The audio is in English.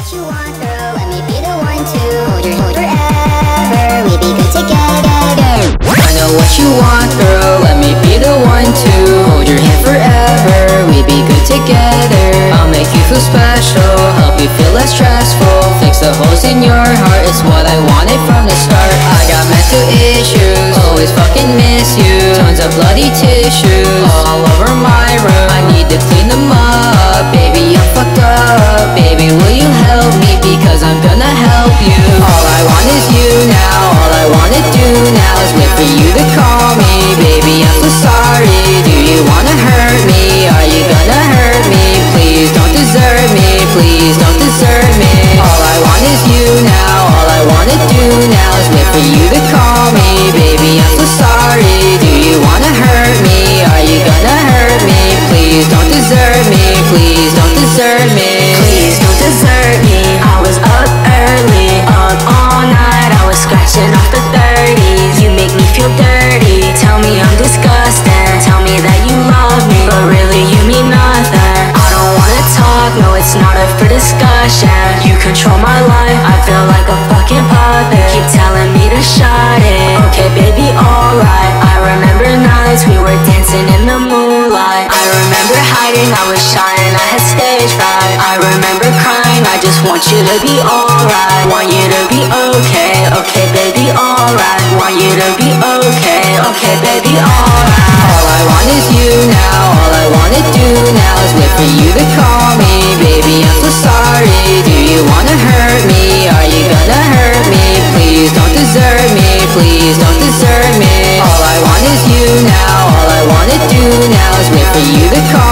what you want, girl. Let me be the one to hold your hand forever. We be good together. I know what you want, girl. Let me be the one to hold your hand forever. We be good together. I'll make you feel special, help you feel less stressful, fix the holes in your heart. It's what I wanted from the start. I got mental issues, always fucking miss you. Tons of bloody tissues all over my room. I need to clean them up. Baby, I'm fucked up. Baby, will you help me? Because I'm gonna help you. All I want is you now. All I wanna do now is wait for you to call me. Baby, I'm so sorry. Do you wanna hurt me? Are you gonna hurt me? Please don't desert me. Please don't desert me. All I want is you now. All I wanna do now is wait for you to call me. Baby, I'm so sorry. Do you wanna hurt me? Are you gonna hurt me? Please don't desert me. Please don't desert me. Please don't desert me. I was up early, up all night. I was scratching off the 30s. You make me feel dirty. Tell me I'm disgusting. Tell me that you love me, but really you mean nothing. I don't wanna talk, no, it's not up for discussion. You control my life, I feel like a fucking puppet. Keep telling me to shut it. Okay, baby, alright. I remember nights we were dancing in the moonlight. I remember hiding, I was shy and I had stage fright. I remember crying, I just want you to be alright. Want you to be okay, okay, baby, alright. Want you to be okay, okay, baby, alright. All I want is you now. All I wanna do now is wait for you to call me. Baby, I'm so sorry. Do you wanna hurt me? Are you gonna hurt me? Please don't desert me. Please don't desert me. All I want is you now. All I wanna do now is wait for you to call